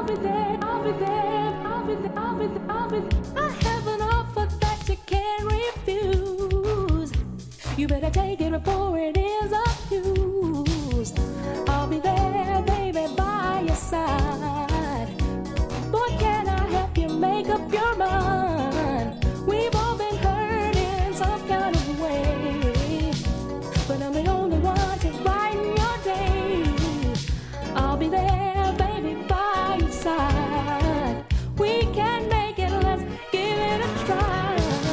I have an offer that you can't refuse. You better take it before it is abused. I'll be there, baby, by your side. Boy, can I help you make up your mind? We've all been hurt in some kind of way, but I'm the only one to brighten your day. I'll be there, baby, by your side. We can make it, let's give it a try.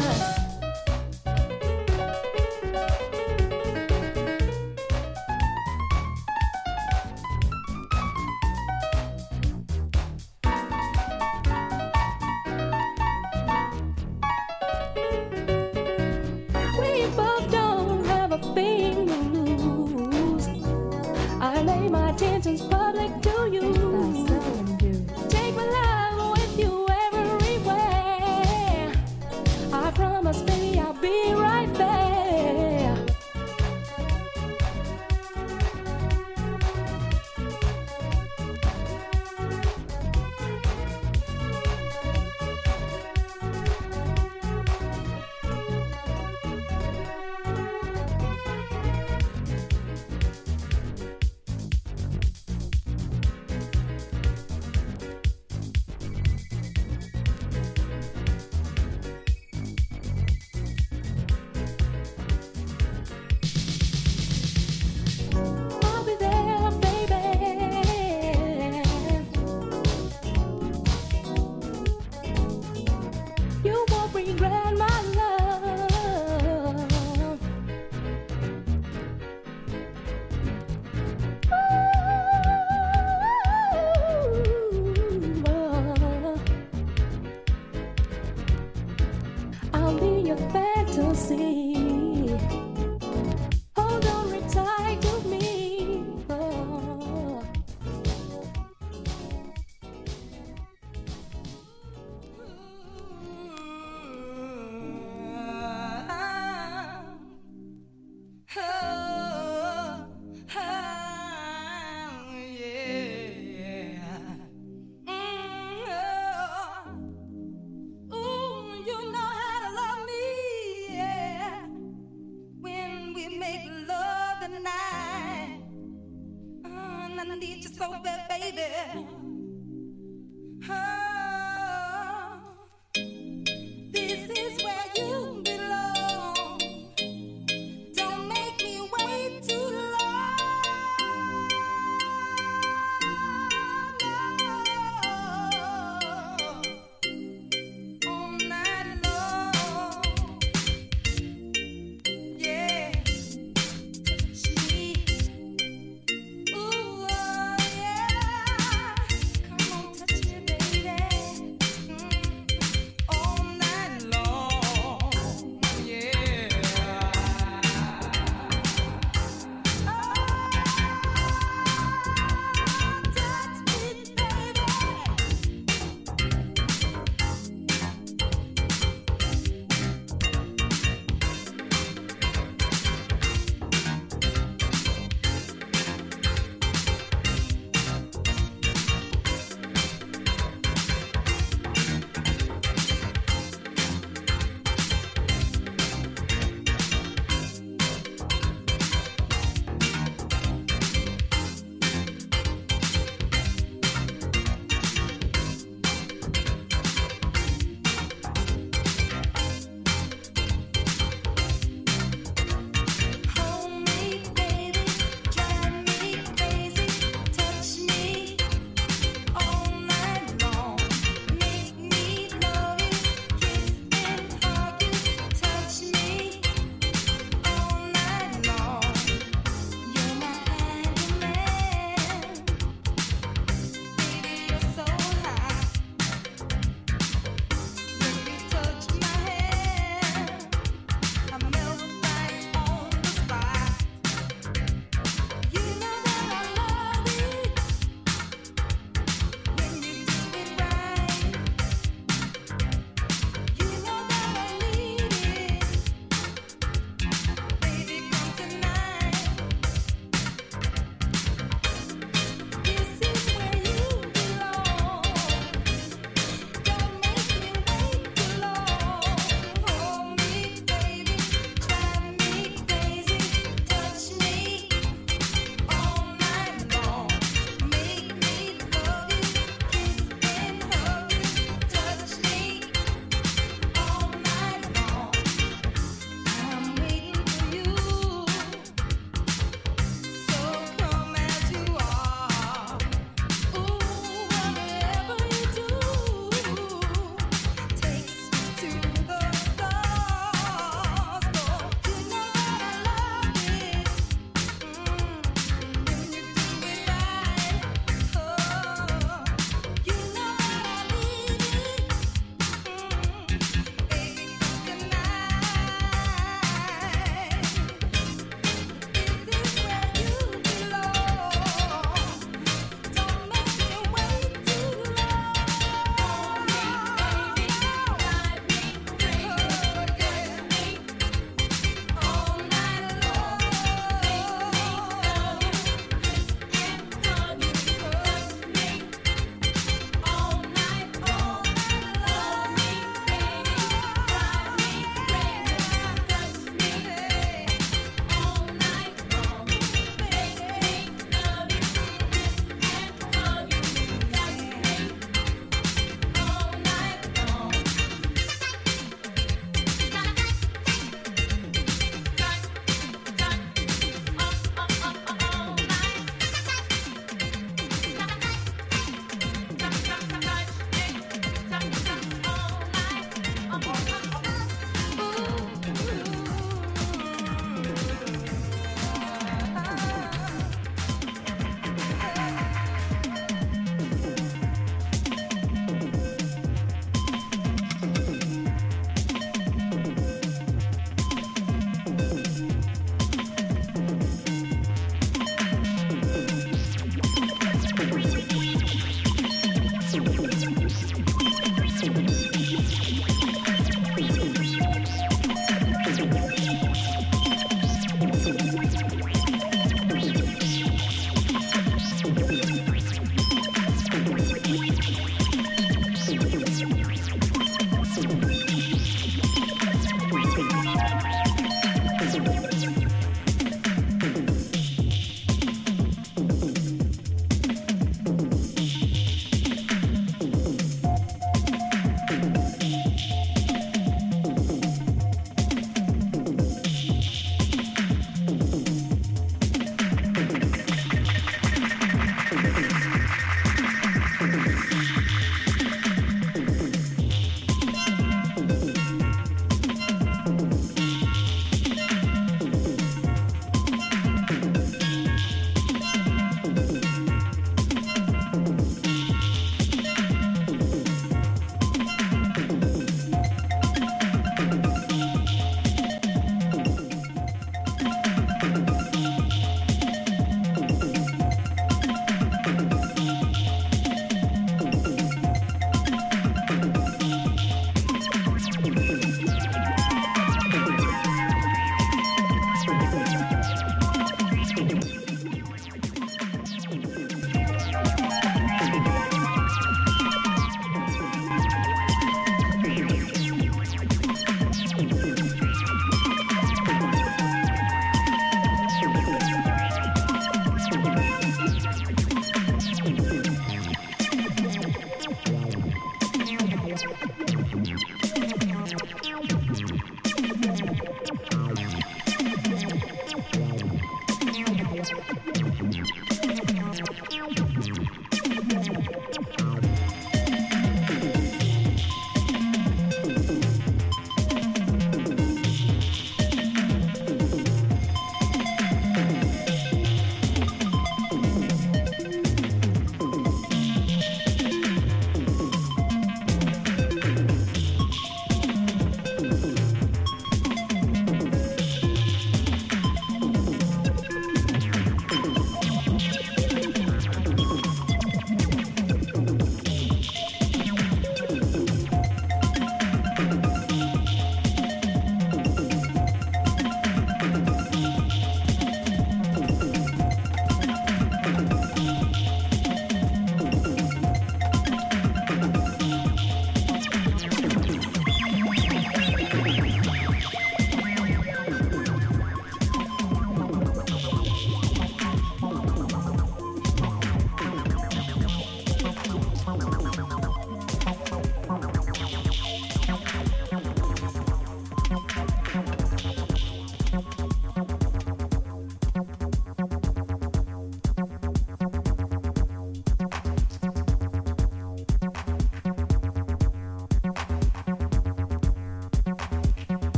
We both don't have a thing to lose. I lay my intentions public to you. Take my love with you everywhere. I promise, baby, I'll be right there. I'll be there, baby. You won't regret my love. I'll be your fantasy. Hold on, retie to me. Oh. Ooh, you know how to love me, yeah.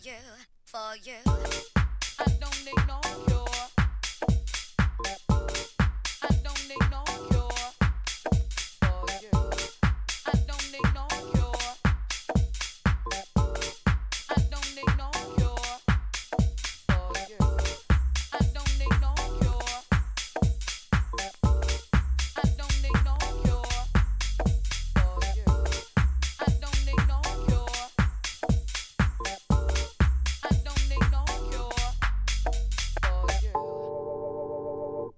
you, for you. I don't need no cure. I don't need no cure for you. I don't need no cure. I don't need no cure for you. I don't need no cure. I don't need no cure for you. I don't need no cure. I don't need no cure for you.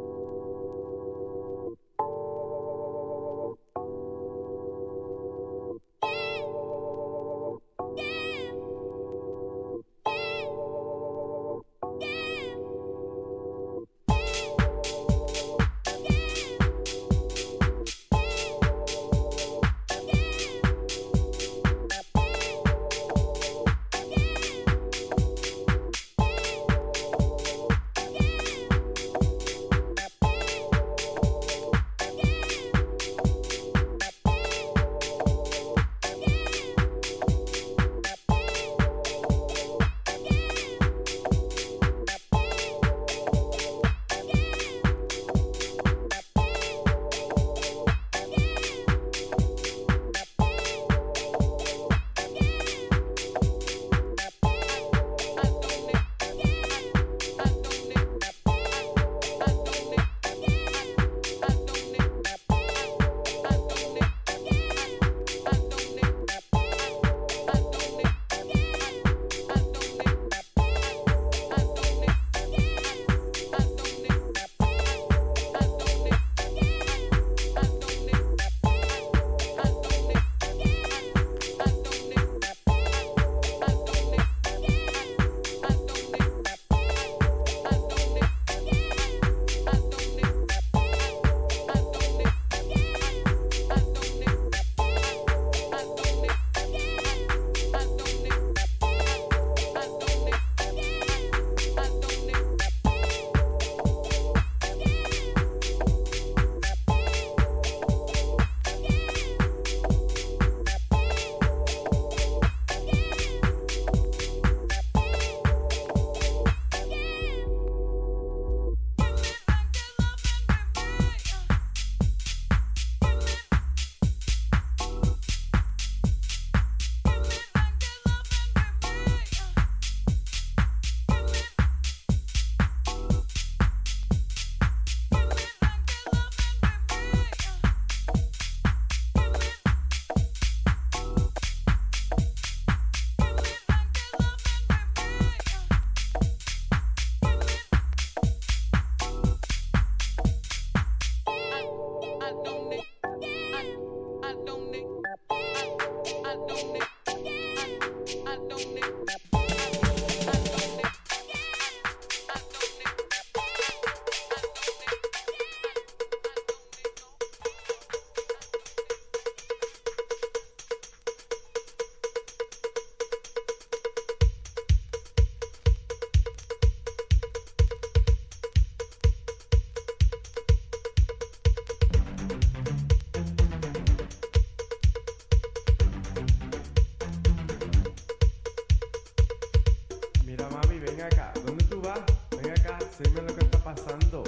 Dime lo que está pasando.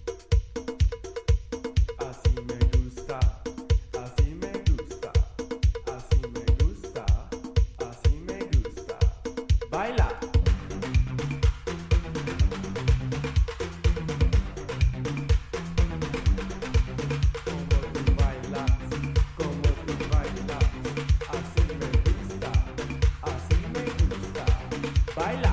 Así me gusta, así me gusta, así me gusta, así me gusta. Baila. Como tú bailas, así me gusta, así me gusta. Baila.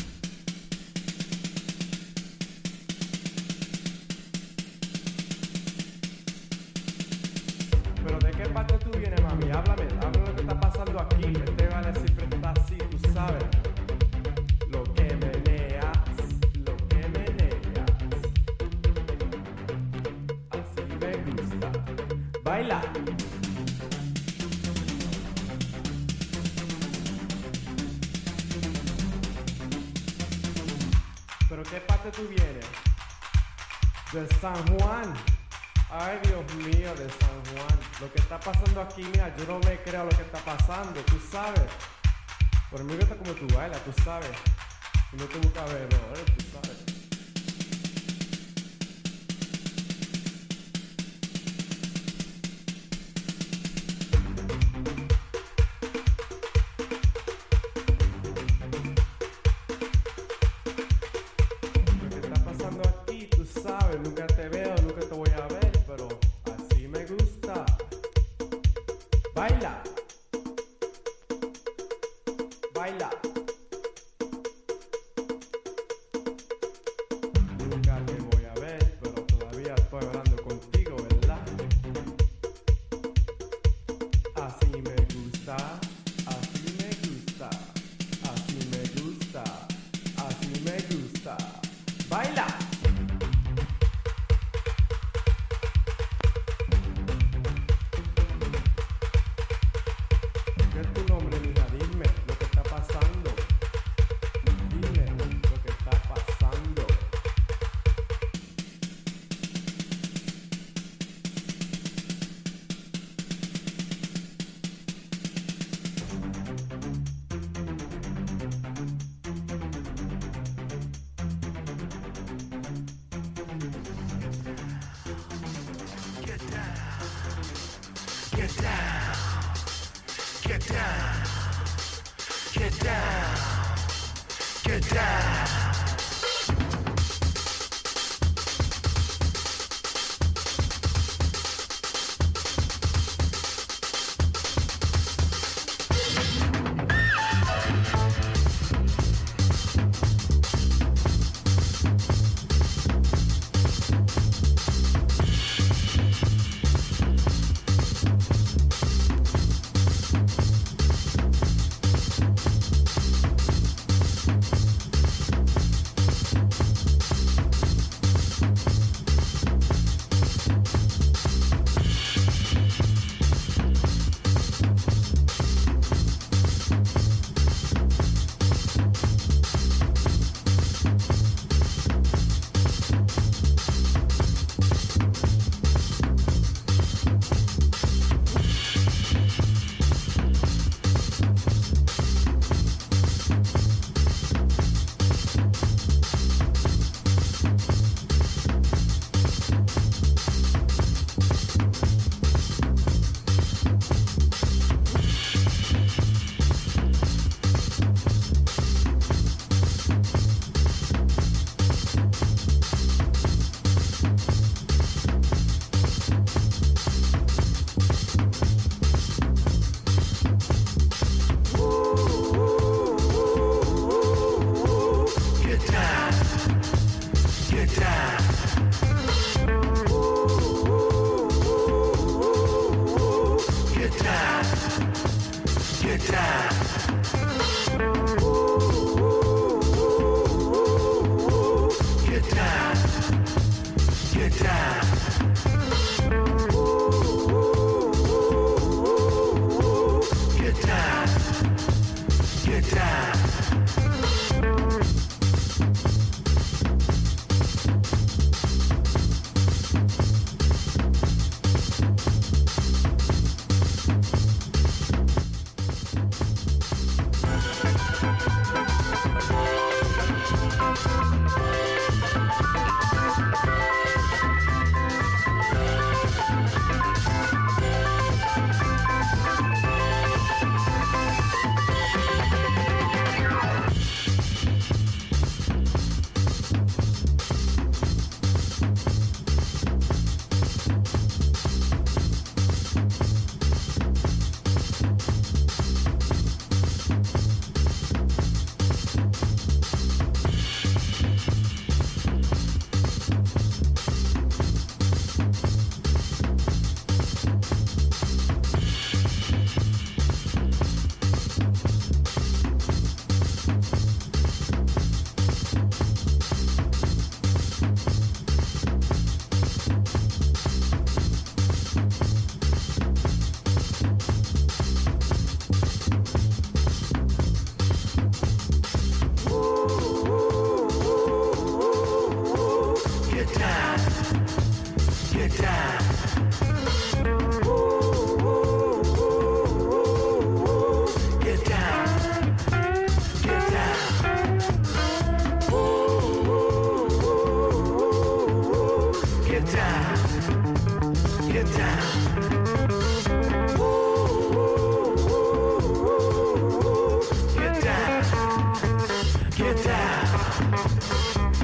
Pero ¿de qué parte tú vienes, mami? Háblame lo que está pasando aquí. Este vale siempre está así, tú sabes. Lo que meneas, lo que meneas. Así me gusta. Baila. ¿Pero qué parte tú vienes? De San Juan. Ay, Dios mío, de San Juan. Lo que está pasando aquí, mira, yo no me creo lo que está pasando, tú sabes. Pero me gusta como tú bailas, tú sabes. Y no tengo cabello, tú sabes. Lo que está pasando aquí, tú sabes. Nunca te veo, nunca te voy a ver, pero así me gusta. Baila. Baila. Nunca te voy a ver, pero todavía estoy hablando contigo, ¿verdad? Así me gusta, así me gusta, así me gusta, así me gusta. Baila. ¿Qué es tu nombre, mija? Dime lo que está pasando. Dime lo que está pasando. Get down, get down, get down, get down. Get down.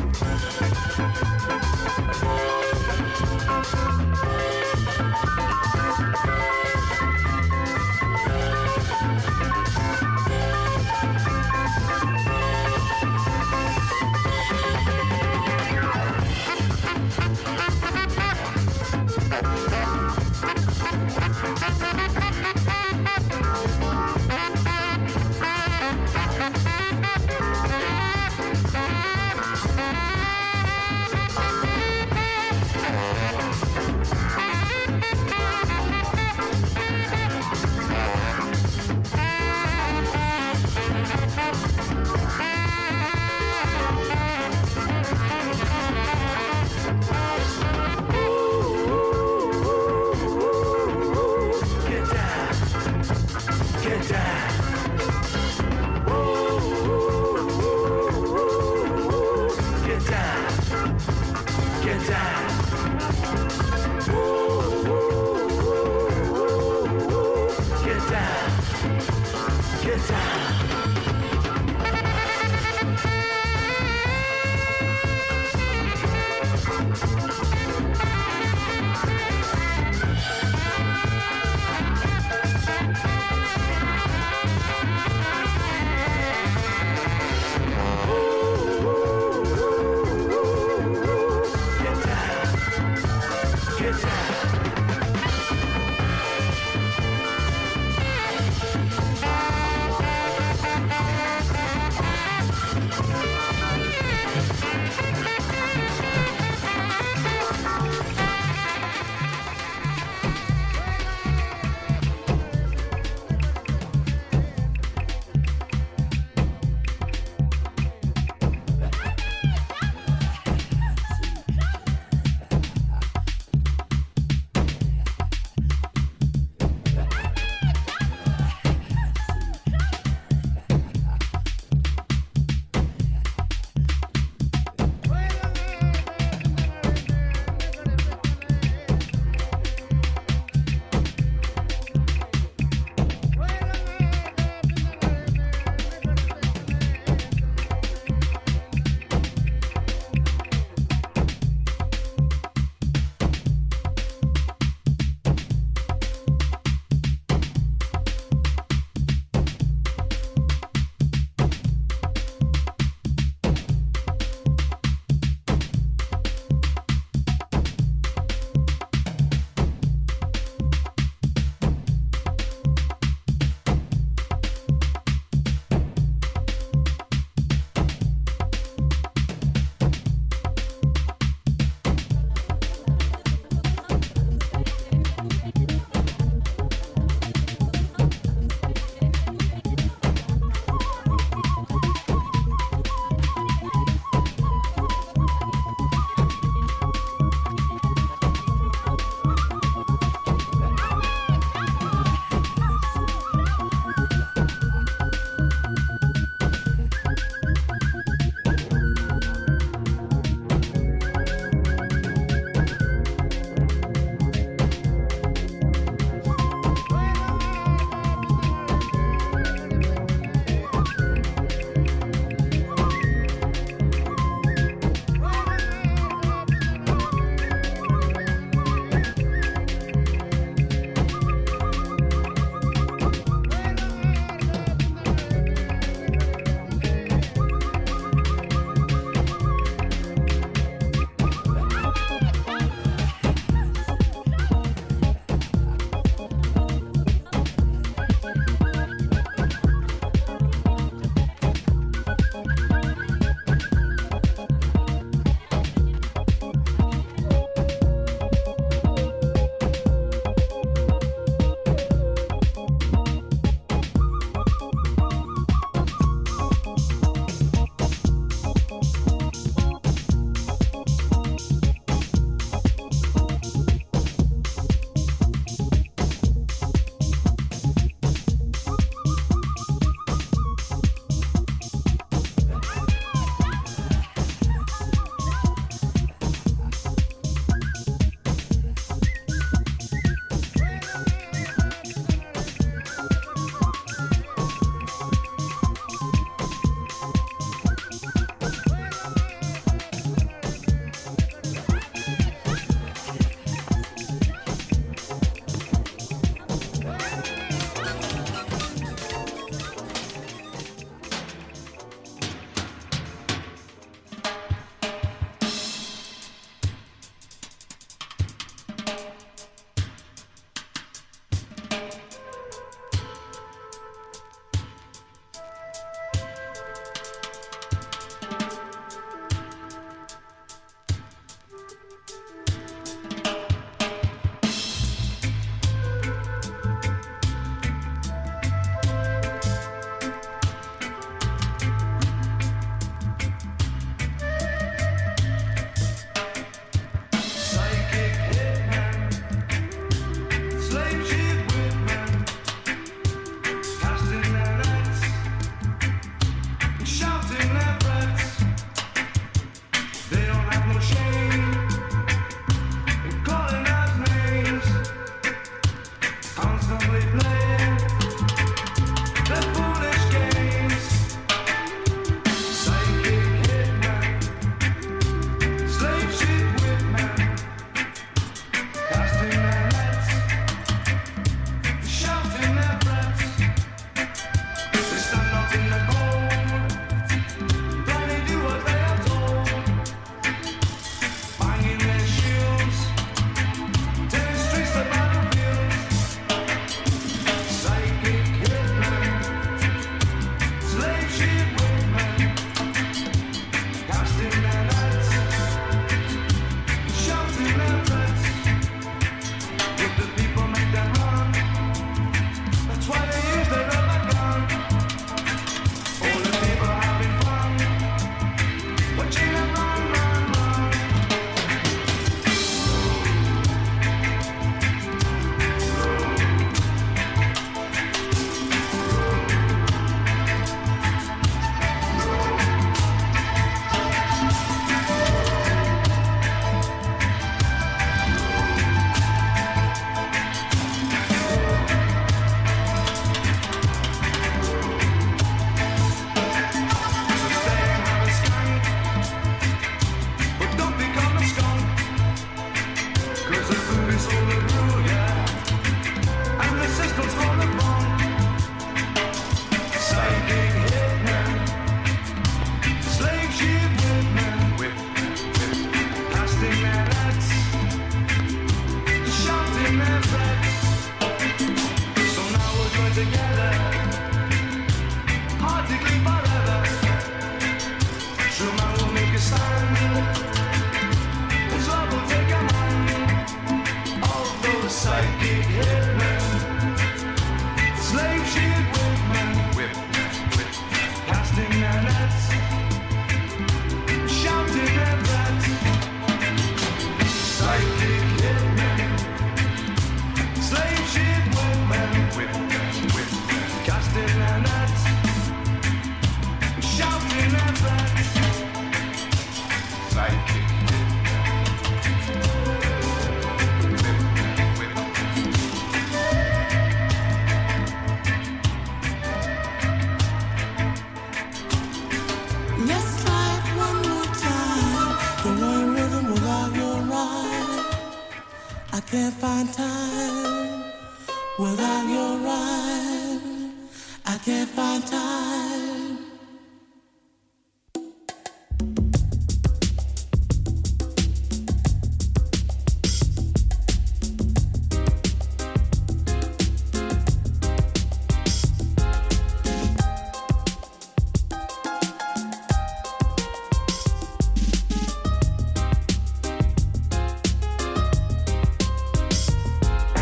can't find time without your rhyme. I can't find time.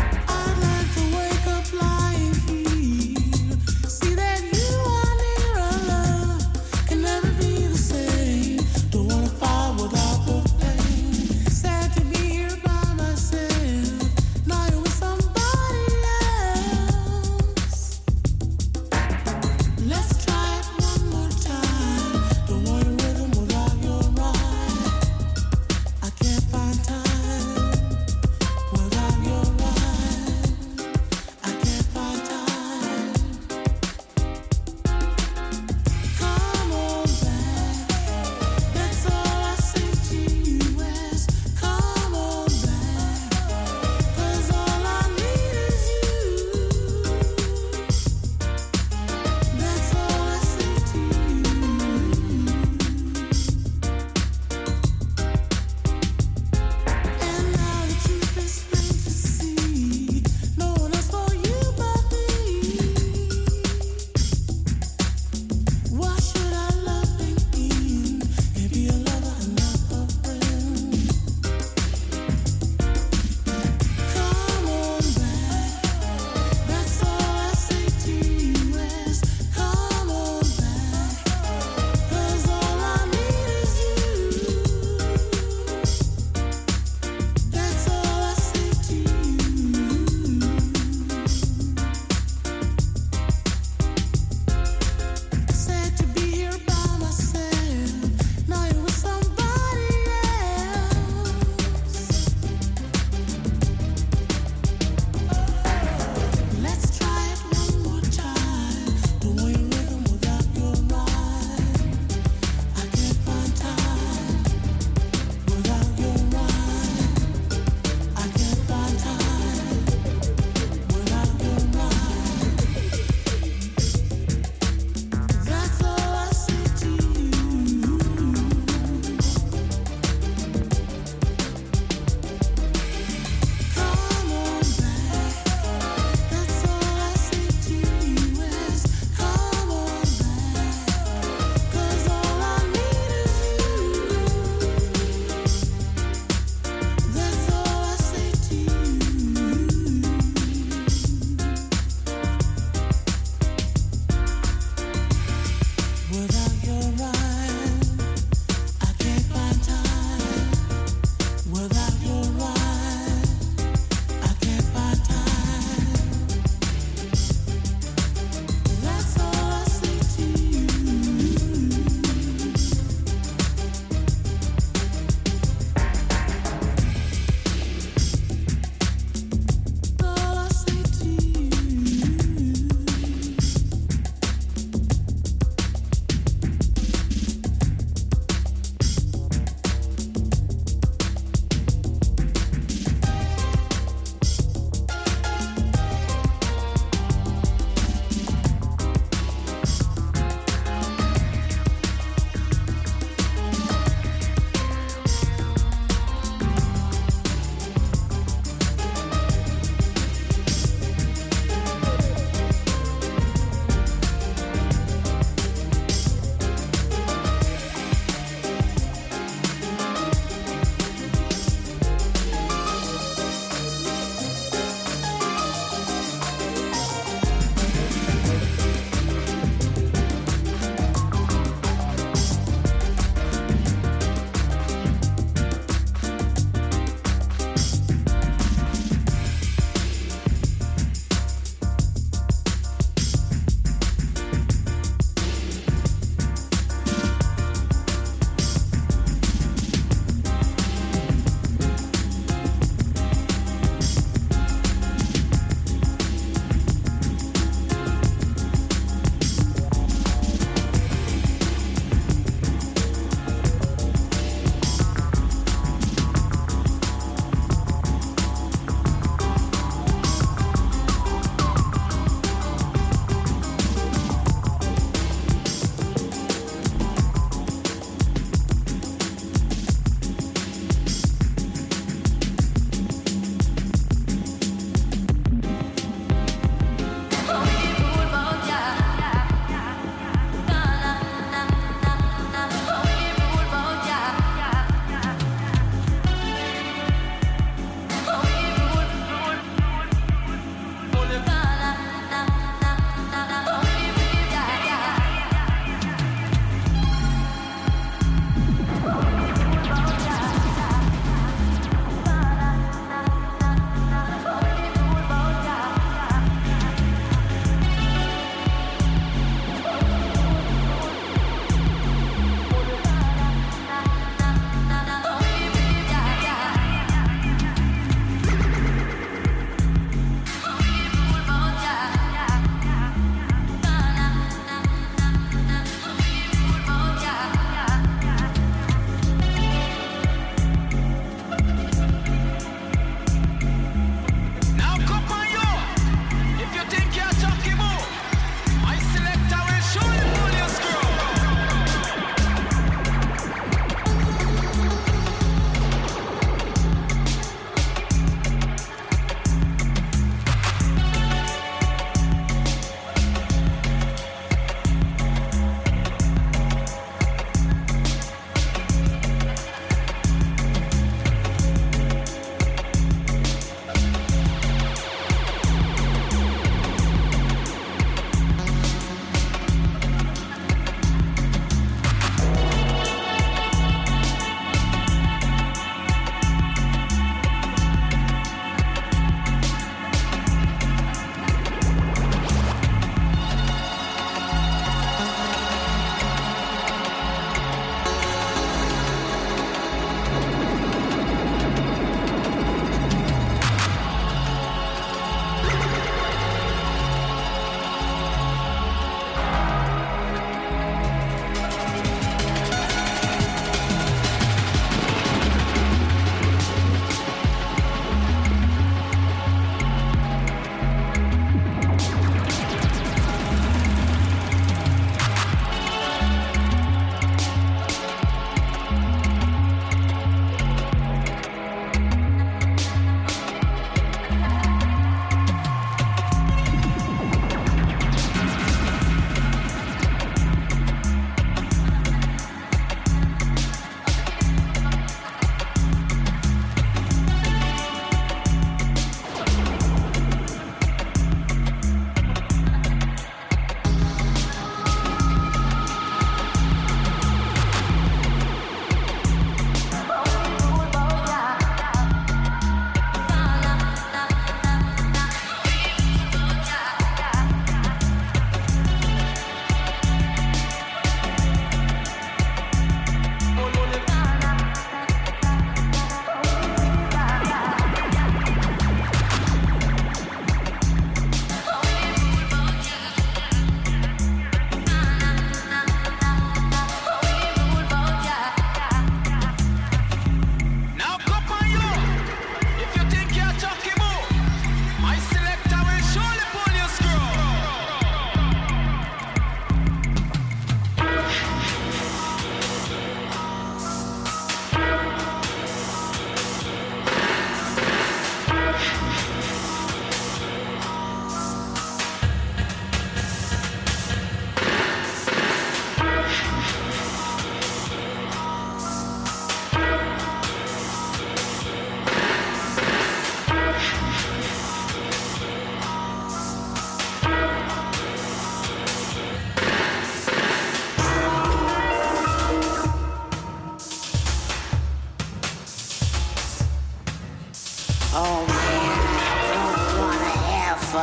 See that you are nearer.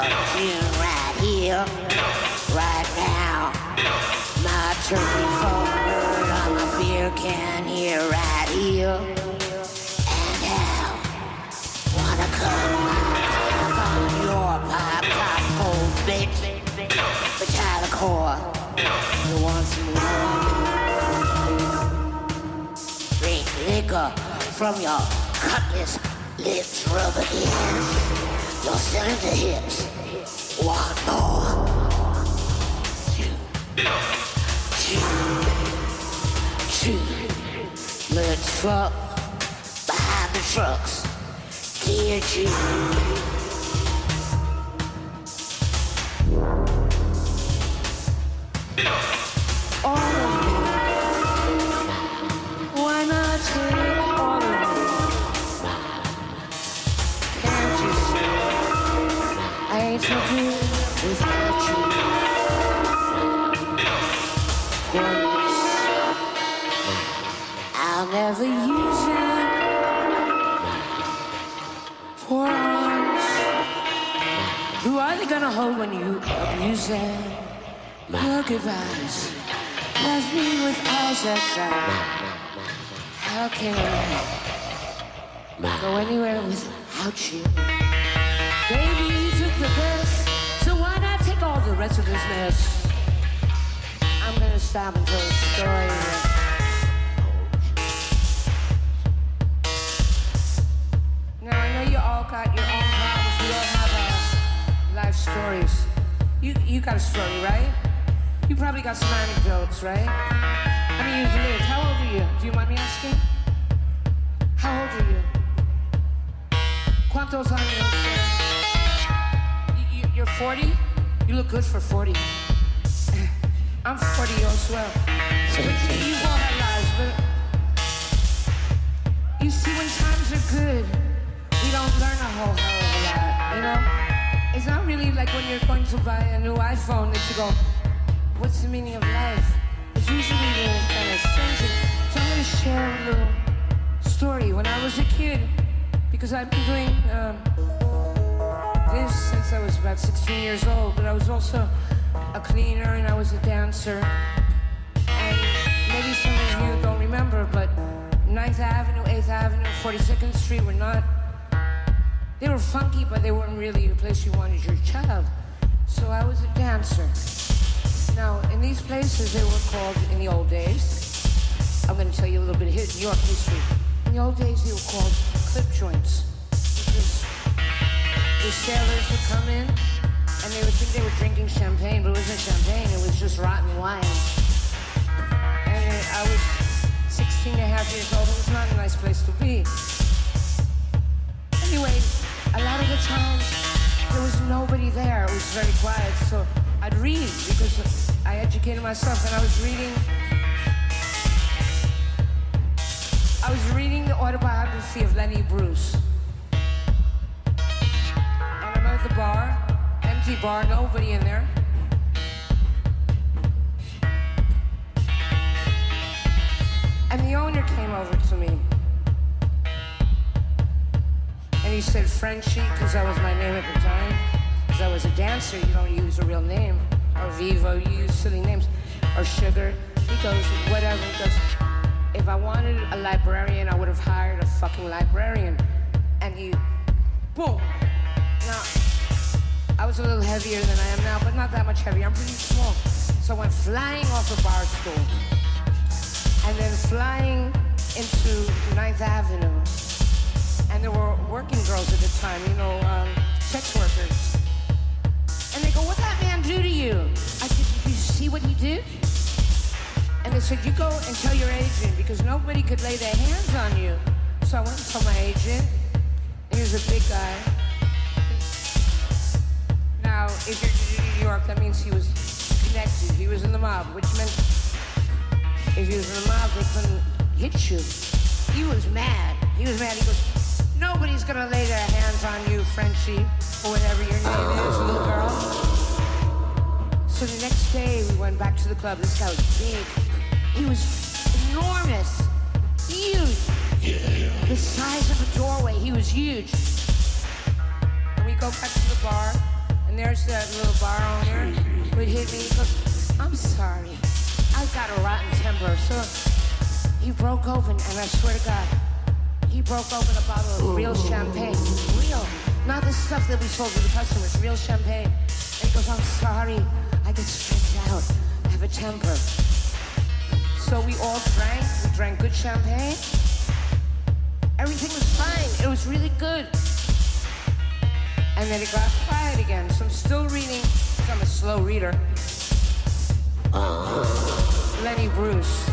tune right here, right now. My turkey forward on my beer can here, right here. And now, wanna cut my cock on your pop top cold bitch. Metallic whore, you want some more? Drink liquor from your cutlass lips, rubber ears, your cylinder hips. One more. Two. Let's fuck behind the trucks, dear Jude. All of you. Why not take all of you? Can't you see? I ain't so good without you. Once, I'll never use it. Poor arms. Who are they gonna hold when you abuse them? Your goodbyes left me with eyes that cry. How can I go anywhere without you? Baby, you took the best, so why not take all the rest of this mess? I'm gonna stop and tell a story. Now I know you all got your own problems. We all have our life stories. You got a story, right? You probably got some anecdotes, right? I mean, you've lived. How old are you? Do you mind me asking? How old are you? ¿Cuántos años? You're 40? You look good for 40. I'm 40 as well. You all have lives, but you see, when times are good, we don't learn a whole hell of a lot, you know? It's not really like when you're going to buy a new iPhone that you go, what's the meaning of life? It's usually really kind of strange. So I'm going to share a little story. When I was a kid, because I've been doing this since I was about 16 years old, but I was also a cleaner and I was a dancer. And maybe some of you don't remember, but 9th Avenue, 8th Avenue, 42nd Street were not, they were funky, but they weren't really the place you wanted your child. So I was a dancer. Now, in these places, they were called, in the old days, I'm going to tell you a little bit of New York history. In the old days, they were called clip joints. Because the sailors would come in, and they would think they were drinking champagne, but it wasn't champagne, it was just rotten wine. And I was 16 and a half years old. It was not a nice place to be. Anyway, a lot of the times, there was nobody there. It was very quiet, so I'd read, because I educated myself, and I was reading the autobiography of Lenny Bruce. And I'm at the bar, empty bar, nobody in there. And the owner came over to me. And he said, Frenchie, because that was my name at the time. Because I was a dancer, you don't use a real name. Or Vivo, you use silly names. Or Sugar. He goes, whatever. He goes, if I wanted a librarian, I would have hired a fucking librarian. And he, boom. Now, I was a little heavier than I am now, but not that much heavier. I'm pretty small. So I went flying off a bar stool. And then flying into 9th Avenue. And there were working girls at the time, you know, sex workers. And they go, what'd that man do to you? I said, did you see what he did? And they said, you go and tell your agent, because nobody could lay their hands on you. So I went and told my agent. He was a big guy. Now, if you're in New York, that means he was connected. He was in the mob, which meant if he was in the mob, they couldn't hit you. He was mad. He was mad. He goes, nobody's gonna lay their hands on you, Frenchie, or whatever your name is, little girl. So the next day, we went back to the club. This guy was big. He was enormous. Huge. The size of a doorway. He was huge. And we go back to the bar, and And there's that little bar owner who hit me. He goes, I'm sorry, I've got a rotten temper. So he broke open, and I swear to God, he broke open a bottle of real champagne. Real. Not the stuff that we sold to the customers, real champagne. And he goes, I'm sorry, I get stressed out. I have a temper. So we all drank. We drank good champagne. Everything was fine. It was really good. And then it got quiet again. So I'm still reading. I'm a slow reader. Lenny Bruce.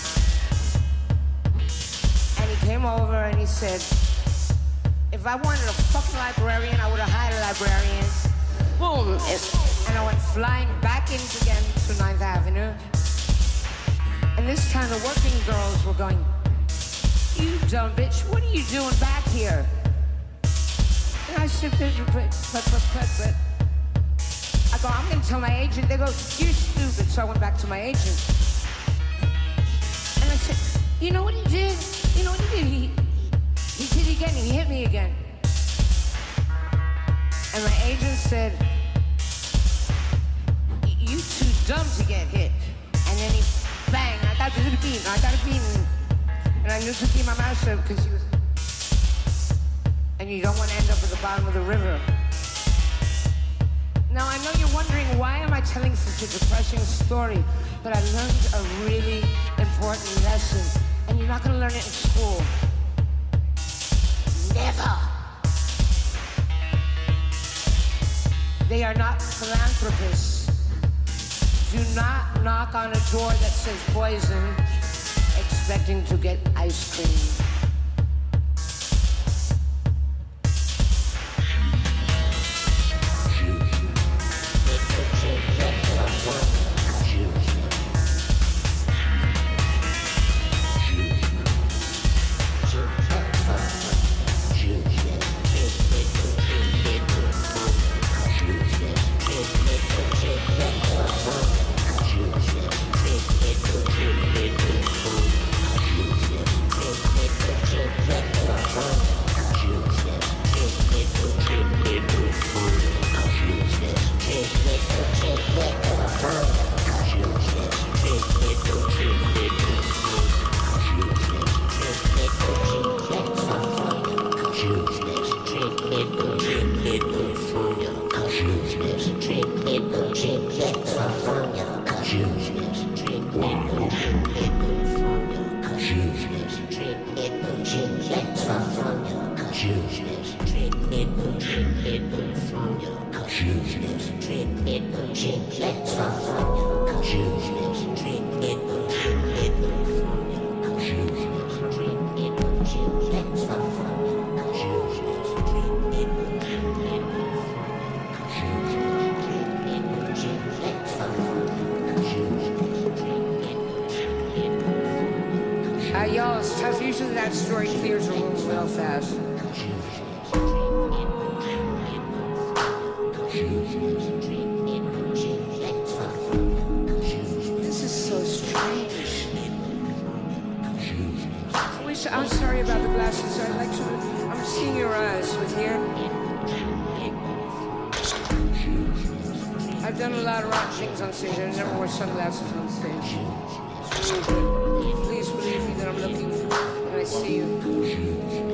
And he came over and he said, if I wanted a fucking librarian, I would have hired a librarian. Boom. And I went flying back in again to 9th Avenue. And this time the working girls were going, you dumb bitch, what are you doing back here? And I said, but. I go, I'm gonna tell my agent. They go, you're stupid. So I went back to my agent. And I said, you know what he did? You know what he did? He did it again, he hit me again. And my agent said, you too dumb to get hit. And then he, bang, I got beaten. And I knew to keep my mouth shut because he was, and you don't want to end up at the bottom of the river. Now I know you're wondering, why am I telling such a depressing story? But I learned a really important lesson, and you're not going to learn it in school. Never. They are not philanthropists. Do not knock on a door that says poison, expecting to get ice cream. Y'all, it's tough. Usually that story clears a room real fast. This is so strange. I'm sorry about the glasses. I'd like to. I'm seeing your eyes with here. I've done a lot of rotten things on stage. I never wore sunglasses on stage. It's really good. Please believe me that I'm looking when I see you.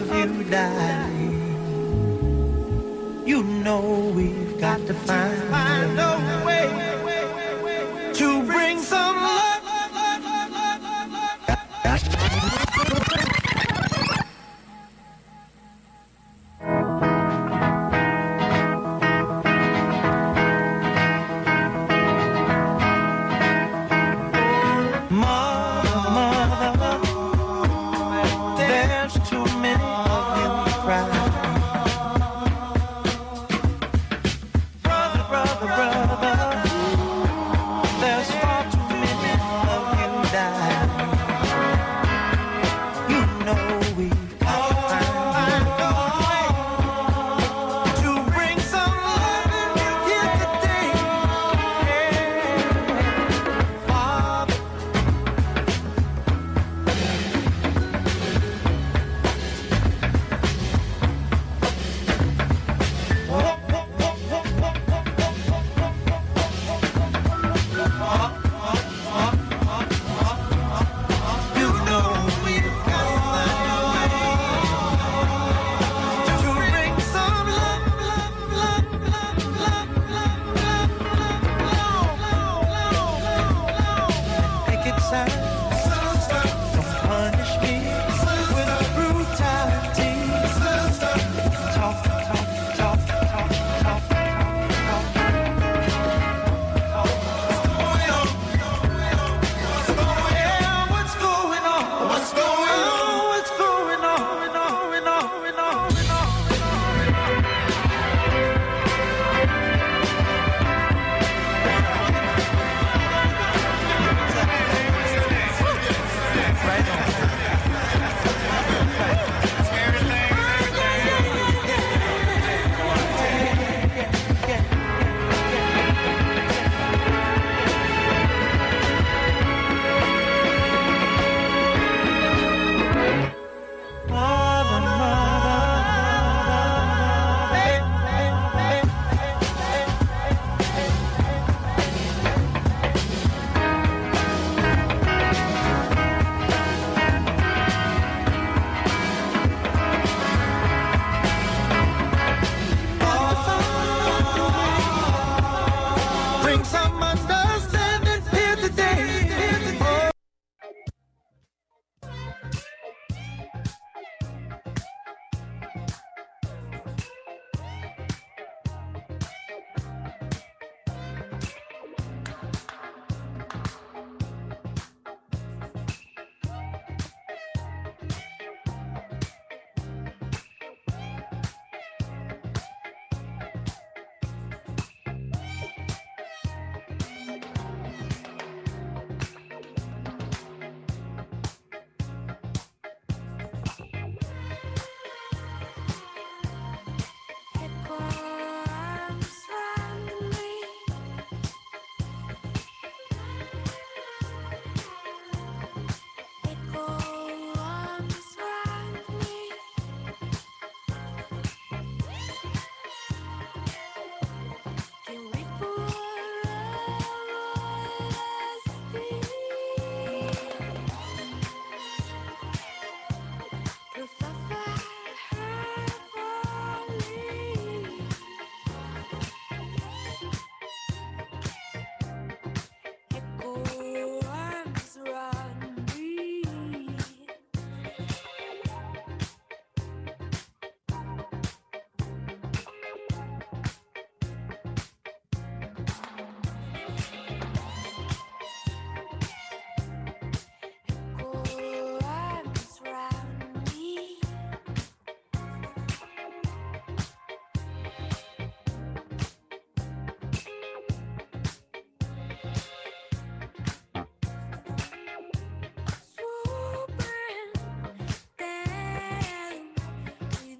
you die, you know we've got to find a way to bring some love. It